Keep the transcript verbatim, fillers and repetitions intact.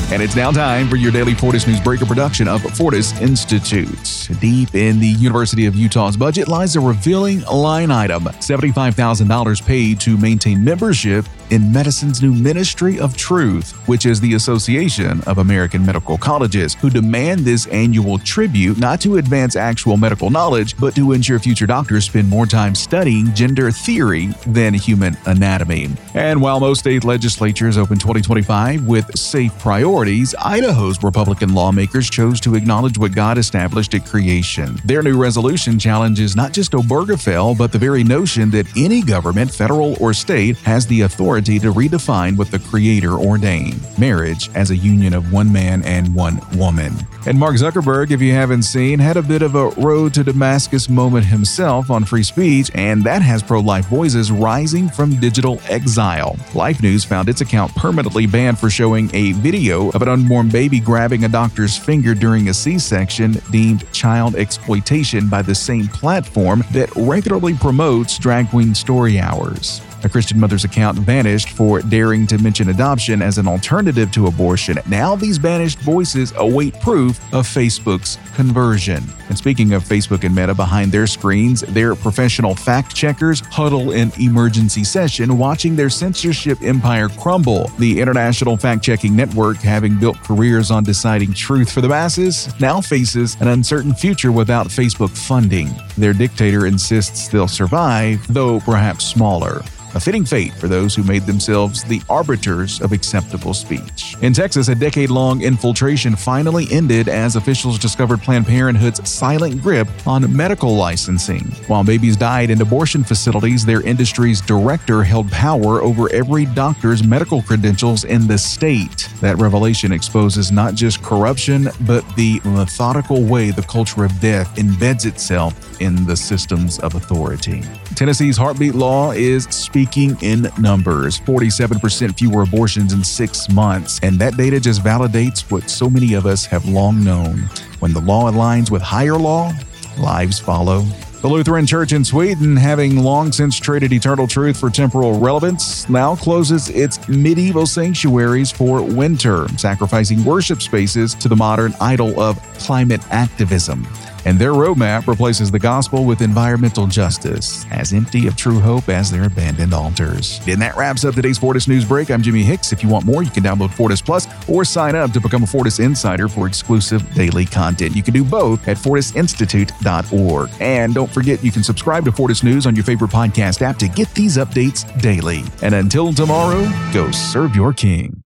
And it's now time for your daily Fortis Newsbreaker production of Fortis Institute. Deep in the University of Utah's budget lies a revealing line item, seventy-five thousand dollars paid to maintain membership in medicine's new Ministry of Truth, which is the Association of American Medical Colleges, who demand this annual tribute not to advance actual medical knowledge, but to ensure future doctors spend more time studying gender theory than human anatomy. And while most state legislatures open twenty twenty-five with safe priorities, Idaho's Republican lawmakers chose to acknowledge what God established at creation. Their new resolution challenges not just Obergefell, but the very notion that any government, federal or state, has the authority to redefine what the Creator ordained, marriage as a union of one man and one woman. And Mark Zuckerberg, if you haven't seen, had a bit of a road to Damascus moment himself on free speech, and that has pro-life voices rising from digital exile. Life News found its account permanently banned for showing a video of an unborn baby grabbing a doctor's finger during a C-section, deemed child exploitation by the same platform that regularly promotes drag queen story hours. A Christian mother's account vanished for daring to mention adoption as an alternative to abortion. Now these banished voices await proof of Facebook's conversion. And speaking of Facebook and Meta, behind their screens, their professional fact-checkers huddle in emergency session, watching their censorship empire crumble. The International Fact-Checking Network, having built careers on deciding truth for the masses, now faces an uncertain future without Facebook funding. Their dictator insists they'll survive, though perhaps smaller. A fitting fate for those who made themselves the arbiters of acceptable speech. In Texas, a decade-long infiltration finally ended as officials discovered Planned Parenthood's silent grip on medical licensing. While babies died in abortion facilities, their industry's director held power over every doctor's medical credentials in the state. That revelation exposes not just corruption, but the methodical way the culture of death embeds itself in the systems of authority. Tennessee's heartbeat law is speaking in numbers. forty-seven percent fewer abortions in six months. And that data just validates what so many of us have long known. When the law aligns with higher law, lives follow. The Lutheran Church in Sweden, having long since traded eternal truth for temporal relevance, now closes its medieval sanctuaries for winter, sacrificing worship spaces to the modern idol of climate activism. And their roadmap replaces the gospel with environmental justice, as empty of true hope as their abandoned altars. And that wraps up today's Fortis News Break. I'm Jimmy Hicks. If you want more, you can download Fortis Plus or sign up to become a Fortis Insider for exclusive daily content. You can do both at fortis institute dot org. And don't forget, you can subscribe to Fortis News on your favorite podcast app to get these updates daily. And until tomorrow, go serve your king.